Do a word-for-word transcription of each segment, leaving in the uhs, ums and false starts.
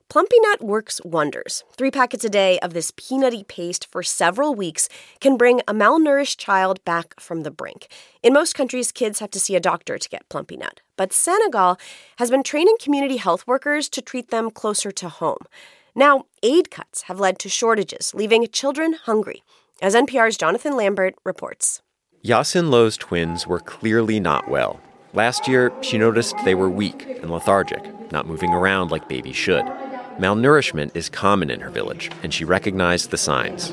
Plumpy-Nut works wonders. Three packets a day of this peanutty paste for several weeks can bring a malnourished child back from the brink. In most countries, kids have to see a doctor to get Plumpy-Nut. But Senegal has been training community health workers to treat them closer to home. Now, aid cuts have led to shortages, leaving children hungry, as N P R's Jonathan Lambert reports. Yasin Lo's twins were clearly not well. Last year, she noticed they were weak and lethargic, not moving around like babies should. Malnourishment is common in her village, and she recognized the signs.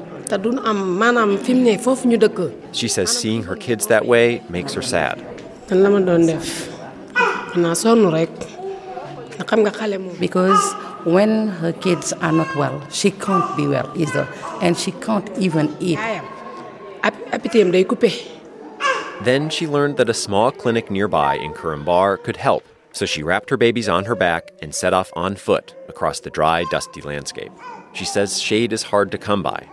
She says seeing her kids that way makes her sad. Because when her kids are not well, she can't be well either, and she can't even eat. Then she learned that a small clinic nearby in Kurumbar could help, so she wrapped her babies on her back and set off on foot across the dry, dusty landscape. She says shade is hard to come by.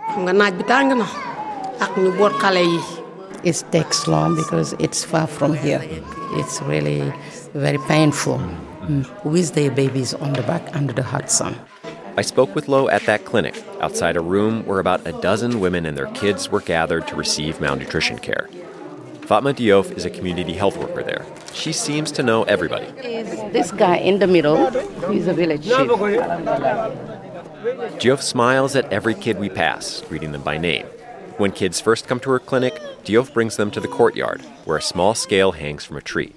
It takes long because it's far from here. It's really very painful mm. with their babies on the back under the hot sun. I spoke with Lo at that clinic, outside a room where about a dozen women and their kids were gathered to receive malnutrition care. Fatma Diouf is a community health worker there. She seems to know everybody. This guy in the middle, he's a village chief. Diouf smiles at every kid we pass, greeting them by name. When kids first come to her clinic, Diouf brings them to the courtyard, where a small scale hangs from a tree.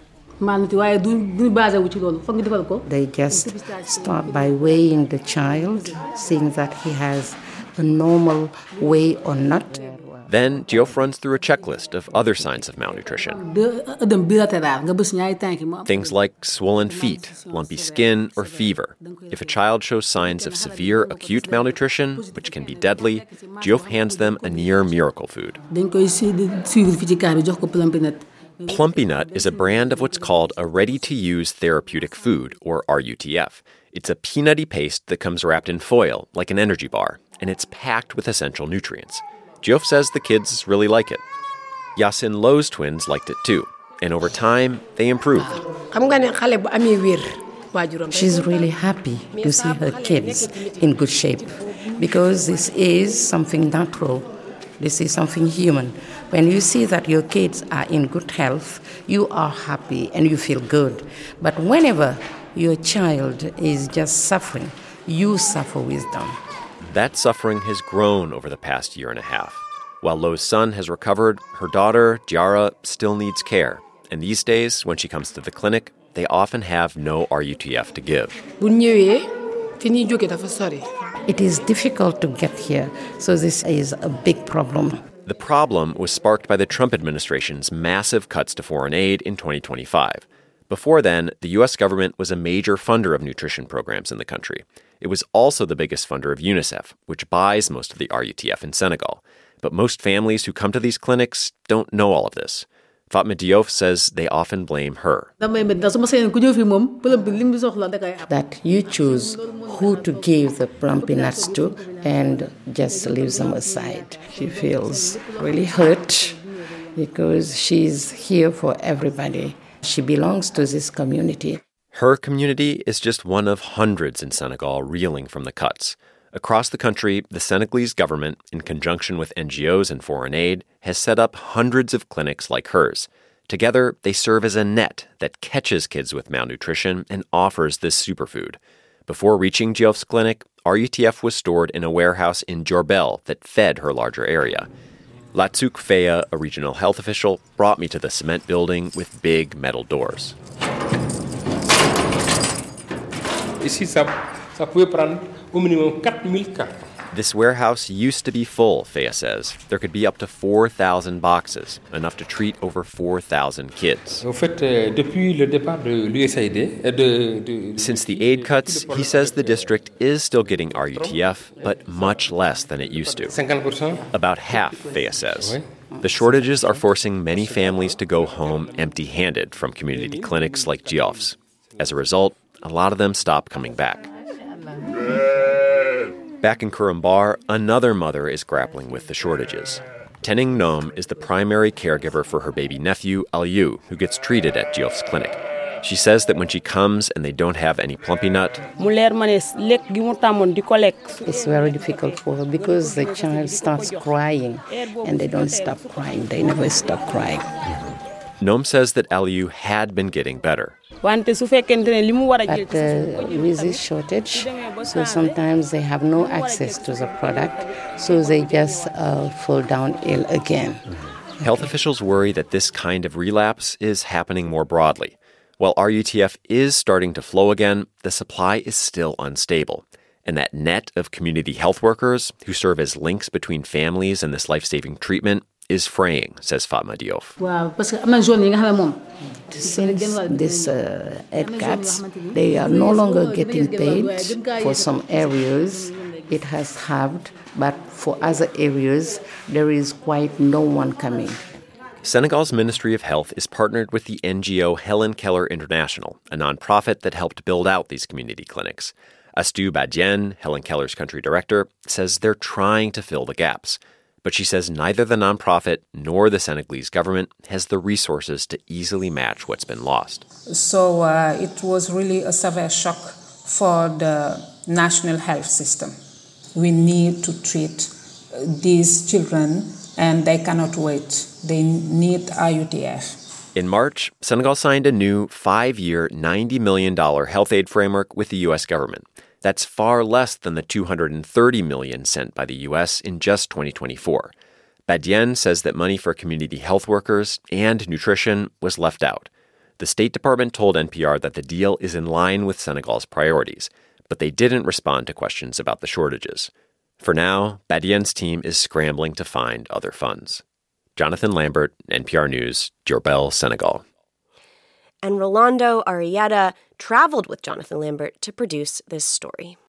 They just start by weighing the child, seeing that he has a normal weight or not. Then Diouf runs through a checklist of other signs of malnutrition. Things like swollen feet, lumpy skin, or fever. If a child shows signs of severe acute malnutrition, which can be deadly, Diouf hands them a near miracle food. Plumpy-Nut is a brand of what's called a ready-to-use therapeutic food, or R U T F. It's a peanutty paste that comes wrapped in foil, like an energy bar, and it's packed with essential nutrients. Diouf says the kids really like it. Yasin Lo's twins liked it too, and over time, they improved. She's really happy to see her kids in good shape, because this is something natural. This is something human. When you see that your kids are in good health, you are happy and you feel good. But whenever your child is just suffering, you suffer with them. That suffering has grown over the past year and a half. While Lo's son has recovered, her daughter, Diara, still needs care. And these days, when she comes to the clinic, they often have no R U T F to give. It is difficult to get here, so this is a big problem. The problem was sparked by the Trump administration's massive cuts to foreign aid in twenty twenty-five. Before then, the U S government was a major funder of nutrition programs in the country. It was also the biggest funder of UNICEF, which buys most of the R U T F in Senegal. But most families who come to these clinics don't know all of this. Fatma Diouf says they often blame her. That you choose who to give the Plumpy-Nuts to and just leaves them aside. She feels really hurt because she's here for everybody. She belongs to this community. Her community is just one of hundreds in Senegal reeling from the cuts. Across the country, the Senegalese government, in conjunction with N G Os and foreign aid, has set up hundreds of clinics like hers. Together, they serve as a net that catches kids with malnutrition and offers this superfood. Before reaching Diouf's clinic, R U T F was stored in a warehouse in Diourbel that fed her larger area. Latsouk Feya, a regional health official, brought me to the cement building with big metal doors. Ici, ça, ça pouvait prendre au minimum quatre mille cartons. This warehouse used to be full, Feya says. There could be up to four thousand boxes, enough to treat over four thousand kids. Since the aid cuts, he says the district is still getting R U T F, but much less than it used to. About half, Feya says. The shortages are forcing many families to go home empty-handed from community clinics like Diouf's. As a result, a lot of them stop coming back. Back in Kurumbar, another mother is grappling with the shortages. Tening Nom is the primary caregiver for her baby nephew, Aliou, who gets treated at Diouf's clinic. She says that when she comes and they don't have any plumpy nut, it's very difficult for her because the child starts crying and they don't stop crying. They never stop crying. Noam says that Aliyu had been getting better. But uh, with this shortage, so sometimes they have no access to the product, so they just uh, fall down ill again. Health officials worry that this kind of relapse is happening more broadly. While R U T F is starting to flow again, the supply is still unstable. And that net of community health workers who serve as links between families and this life-saving treatment is fraying, says Fatma Diouf. Since these uh, head cats, they are no longer getting paid. For some areas, it has halved, but for other areas, there is quite no one coming. Senegal's Ministry of Health is partnered with the N G O Helen Keller International, a nonprofit that helped build out these community clinics. Astou Badiane, Helen Keller's country director, says they're trying to fill the gaps. But she says neither the nonprofit nor the Senegalese government has the resources to easily match what's been lost. So uh, it was really a severe shock for the national health system. We need to treat these children, and they cannot wait. They need R U T F. In March, Senegal signed a new five-year, ninety million dollars health aid framework with the U S government. That's far less than the two hundred thirty million dollars sent by the U S in just twenty twenty-four. Badiane says that money for community health workers and nutrition was left out. The State Department told N P R that the deal is in line with Senegal's priorities, but they didn't respond to questions about the shortages. For now, Badiane's team is scrambling to find other funds. Jonathan Lambert, N P R News, Diourbel, Senegal. And Rolando Arrieta traveled with Jonathan Lambert to produce this story.